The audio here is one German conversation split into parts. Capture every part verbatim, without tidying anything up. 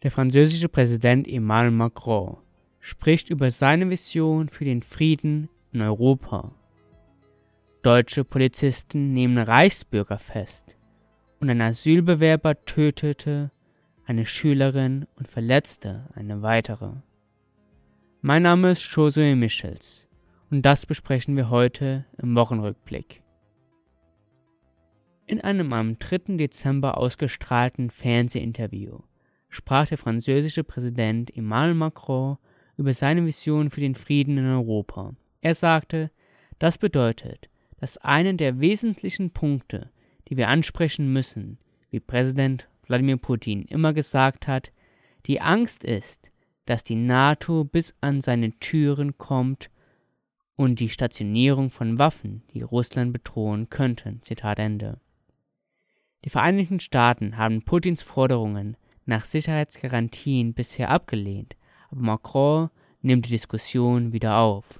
Der französische Präsident Emmanuel Macron spricht über seine Vision für den Frieden in Europa. Deutsche Polizisten nehmen Reichsbürger fest und ein Asylbewerber tötete eine Schülerin und verletzte eine weitere. Mein Name ist Josué Michels und das besprechen wir heute im Wochenrückblick. In einem am dritten Dezember ausgestrahlten Fernsehinterview sprach der französische Präsident Emmanuel Macron über seine Vision für den Frieden in Europa. Er sagte, das bedeutet, dass einer der wesentlichen Punkte, die wir ansprechen müssen, wie Präsident Wladimir Putin immer gesagt hat, die Angst ist, dass die NATO bis an seine Türen kommt und die Stationierung von Waffen, die Russland bedrohen könnten. Zitat Ende. Die Vereinigten Staaten haben Putins Forderungen nach Sicherheitsgarantien bisher abgelehnt, aber Macron nimmt die Diskussion wieder auf.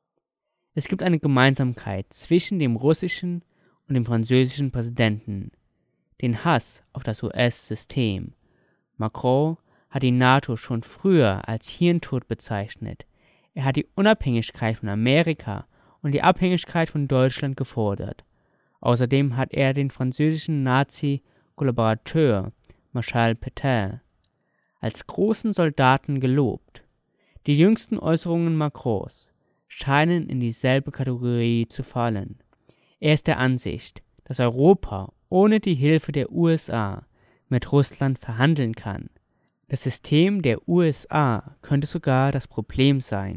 Es gibt eine Gemeinsamkeit zwischen dem russischen und dem französischen Präsidenten, den Hass auf das U S-System. Macron hat die NATO schon früher als Hirntod bezeichnet. Er hat die Unabhängigkeit von Amerika und die Abhängigkeit von Deutschland gefordert. Außerdem hat er den französischen Nazi-Kollaborateur Marschall Pétain als großen Soldaten gelobt. Die jüngsten Äußerungen Macrons scheinen in dieselbe Kategorie zu fallen. Er ist der Ansicht, dass Europa ohne die Hilfe der U S A mit Russland verhandeln kann. Das System der U S A könnte sogar das Problem sein.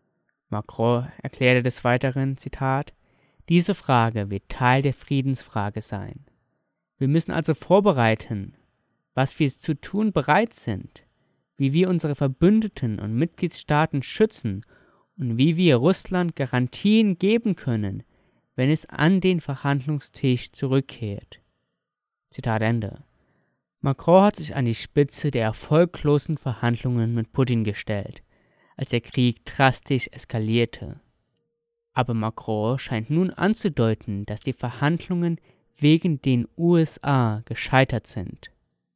Macron erklärte des Weiteren, Zitat, diese Frage wird Teil der Friedensfrage sein. Wir müssen also vorbereiten, was wir zu tun bereit sind, wie wir unsere Verbündeten und Mitgliedstaaten schützen und wie wir Russland Garantien geben können, wenn es an den Verhandlungstisch zurückkehrt. Zitat Ende. Macron hat sich an die Spitze der erfolglosen Verhandlungen mit Putin gestellt, als der Krieg drastisch eskalierte. Aber Macron scheint nun anzudeuten, dass die Verhandlungen wegen den U S A gescheitert sind.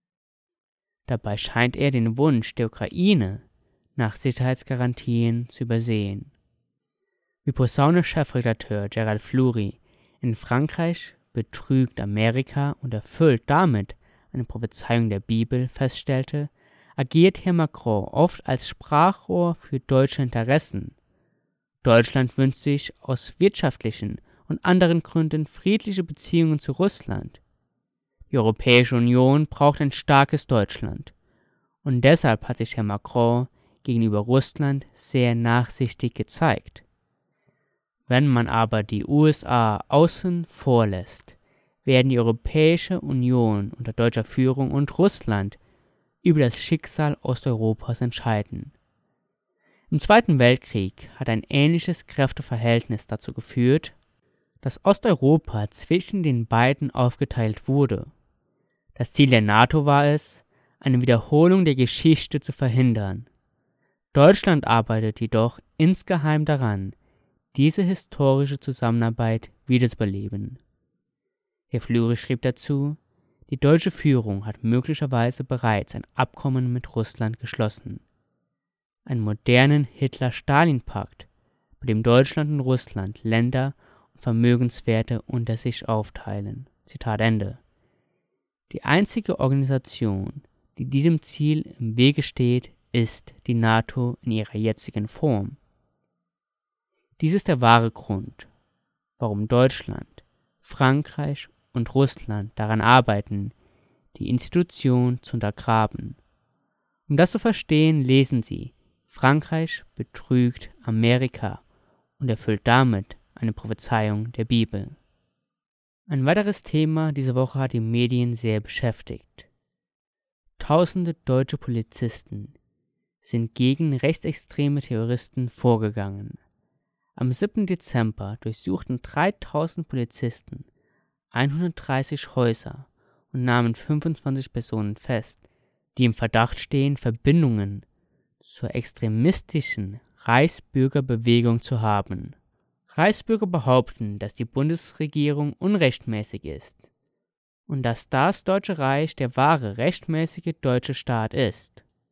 Dabei scheint er den Wunsch der Ukraine nach Sicherheitsgarantien zu übersehen. Wie Posaune-Chefredakteur Gerald Fleury in Frankreich betrügt Amerika und erfüllt damit eine Prophezeiung der Bibel feststellte, agiert Herr Macron oft als Sprachrohr für deutsche Interessen. Deutschland wünscht sich aus wirtschaftlichen und anderen Gründen friedliche Beziehungen zu Russland. Die Europäische Union braucht ein starkes Deutschland. Und deshalb hat sich Herr Macron gegenüber Russland sehr nachsichtig gezeigt. Wenn man aber die U S A außen vor lässt, werden die Europäische Union unter deutscher Führung und Russland über das Schicksal Osteuropas entscheiden. Im Zweiten Weltkrieg hat ein ähnliches Kräfteverhältnis dazu geführt, dass Osteuropa zwischen den beiden aufgeteilt wurde. Das Ziel der NATO war es, eine Wiederholung der Geschichte zu verhindern. Deutschland arbeitet jedoch insgeheim daran, diese historische Zusammenarbeit wiederzubeleben. Herr Fleury schrieb dazu, die deutsche Führung hat möglicherweise bereits ein Abkommen mit Russland geschlossen. Einen modernen Hitler-Stalin-Pakt, bei dem Deutschland und Russland Länder und Vermögenswerte unter sich aufteilen. Zitat Ende. Die einzige Organisation, die diesem Ziel im Wege steht, ist die NATO in ihrer jetzigen Form. Dies ist der wahre Grund, warum Deutschland, Frankreich und Russland daran arbeiten, die Institution zu untergraben. Um das zu verstehen, lesen Sie Frankreich betrügt Amerika und erfüllt damit eine Prophezeiung der Bibel. Ein weiteres Thema diese Woche hat die Medien sehr beschäftigt. Tausende deutsche Polizisten sind gegen rechtsextreme Terroristen vorgegangen. Am siebten Dezember durchsuchten dreitausend Polizisten hundertdreißig Häuser und nahmen fünfundzwanzig Personen fest, die im Verdacht stehen, Verbindungen zur extremistischen Reichsbürgerbewegung zu haben. Reichsbürger behaupten, dass die Bundesregierung unrechtmäßig ist und dass das Deutsche Reich der wahre rechtmäßige deutsche Staat ist.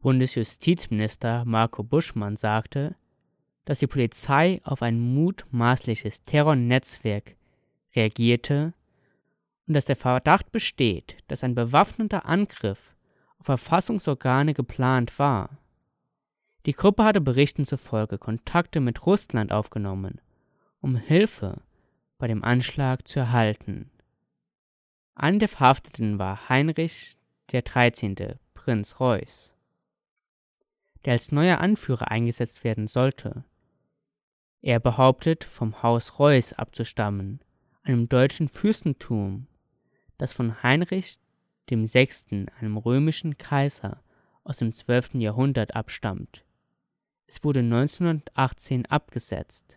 Bundesjustizminister Marco Buschmann sagte, dass die Polizei auf ein mutmaßliches Terrornetzwerk reagierte und dass der Verdacht besteht, dass ein bewaffneter Angriff auf Verfassungsorgane geplant war. Die Gruppe hatte Berichten zufolge Kontakte mit Russland aufgenommen, um Hilfe bei dem Anschlag zu erhalten. Einer der Verhafteten war Heinrich der dreizehnte. Prinz Reuß, der als neuer Anführer eingesetzt werden sollte. Er behauptet, vom Haus Reuß abzustammen, einem deutschen Fürstentum, das von Heinrich dem Sechsten., einem römischen Kaiser aus dem zwölften. Jahrhundert abstammt. Es wurde neunzehnhundertachtzehn abgesetzt.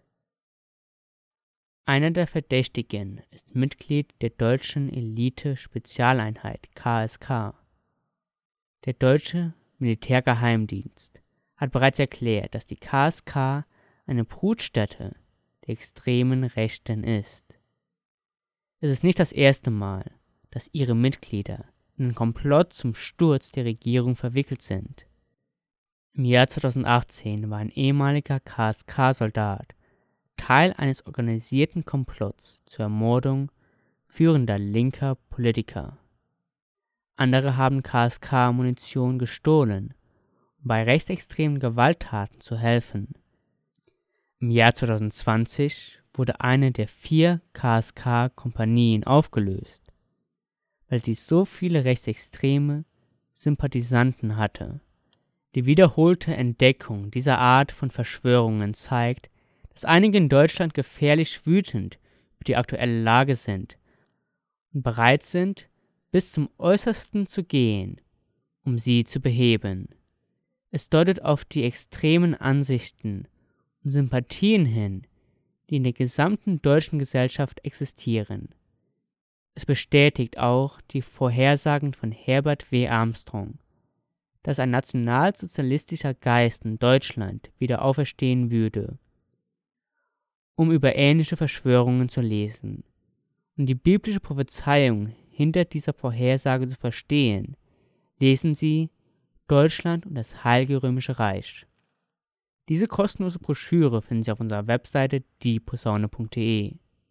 Einer der Verdächtigen ist Mitglied der deutschen Elite-Spezialeinheit K S K. Der deutsche Militärgeheimdienst hat bereits erklärt, dass die K S K eine Brutstätte der extremen Rechten ist. Es ist nicht das erste Mal, dass ihre Mitglieder in einen Komplott zum Sturz der Regierung verwickelt sind. Im Jahr zweitausendachtzehn war ein ehemaliger K S K-Soldat Teil eines organisierten Komplotts zur Ermordung führender linker Politiker. Andere haben K S K-Munition gestohlen, um bei rechtsextremen Gewalttaten zu helfen. Im Jahr zweitausendzwanzig wurde eine der vier K S K-Kompanien aufgelöst, weil sie so viele rechtsextreme Sympathisanten hatte. Die wiederholte Entdeckung dieser Art von Verschwörungen zeigt, dass einige in Deutschland gefährlich wütend über die aktuelle Lage sind und bereit sind, bis zum Äußersten zu gehen, um sie zu beheben. Es deutet auf die extremen Ansichten und Sympathien hin, die in der gesamten deutschen Gesellschaft existieren. Es bestätigt auch die Vorhersagen von Herbert W. Armstrong, dass ein nationalsozialistischer Geist in Deutschland wieder auferstehen würde. Um über ähnliche Verschwörungen zu lesen und die biblische Prophezeiung hinter dieser Vorhersage zu verstehen, lesen Sie Deutschland und das Heilige Römische Reich. Diese kostenlose Broschüre finden Sie auf unserer Webseite die posaune punkt de.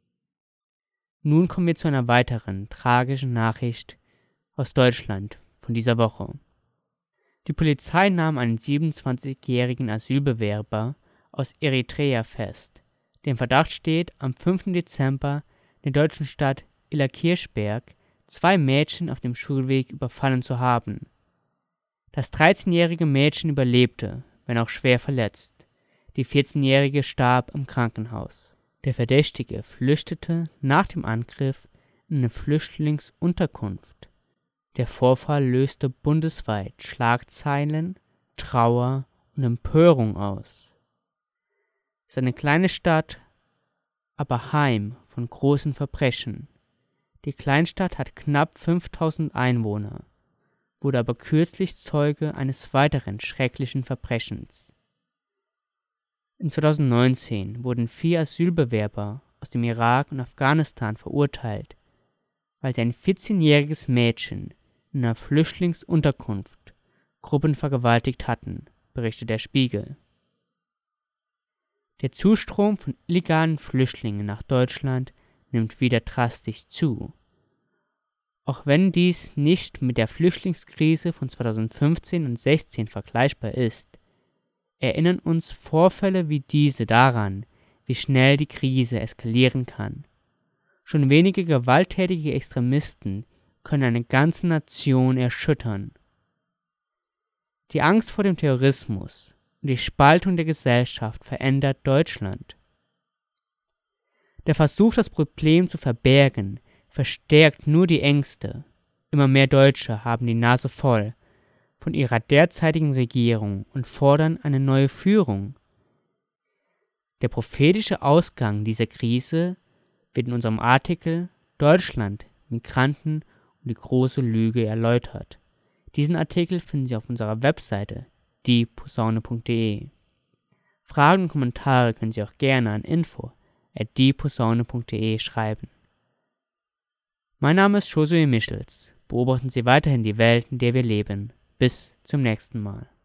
Nun kommen wir zu einer weiteren tragischen Nachricht aus Deutschland von dieser Woche. Die Polizei nahm einen siebenundzwanzigjährigen Asylbewerber aus Eritrea fest, der im Verdacht steht, am fünften Dezember in der deutschen Stadt Illerkirchberg zwei Mädchen auf dem Schulweg überfallen zu haben. Das dreizehnjährige Mädchen überlebte, wenn auch schwer verletzt. Die vierzehnjährige starb im Krankenhaus. Der Verdächtige flüchtete nach dem Angriff in eine Flüchtlingsunterkunft. Der Vorfall löste bundesweit Schlagzeilen, Trauer und Empörung aus. Es ist eine kleine Stadt, aber Heim von großen Verbrechen. Die Kleinstadt hat knapp fünftausend Einwohner, wurde aber kürzlich Zeuge eines weiteren schrecklichen Verbrechens. In zweitausendneunzehn wurden vier Asylbewerber aus dem Irak und Afghanistan verurteilt, weil sie ein vierzehnjähriges Mädchen in einer Flüchtlingsunterkunft gruppenvergewaltigt hatten, berichtet der Spiegel. Der Zustrom von illegalen Flüchtlingen nach Deutschland nimmt wieder drastisch zu. Auch wenn dies nicht mit der Flüchtlingskrise von zweitausendfünfzehn und sechzehn vergleichbar ist, erinnern uns Vorfälle wie diese daran, wie schnell die Krise eskalieren kann. Schon wenige gewalttätige Extremisten können eine ganze Nation erschüttern. Die Angst vor dem Terrorismus und die Spaltung der Gesellschaft verändert Deutschland. Der Versuch, das Problem zu verbergen, verstärkt nur die Ängste. Immer mehr Deutsche haben die Nase voll von ihrer derzeitigen Regierung und fordern eine neue Führung. Der prophetische Ausgang dieser Krise wird in unserem Artikel Deutschland, Migranten und die große Lüge erläutert. Diesen Artikel finden Sie auf unserer Webseite die posaune punkt de. Fragen und Kommentare können Sie auch gerne an info at die posaune punkt de schreiben. Mein Name ist Josué Michels. Beobachten Sie weiterhin die Welt, in der wir leben. Bis zum nächsten Mal.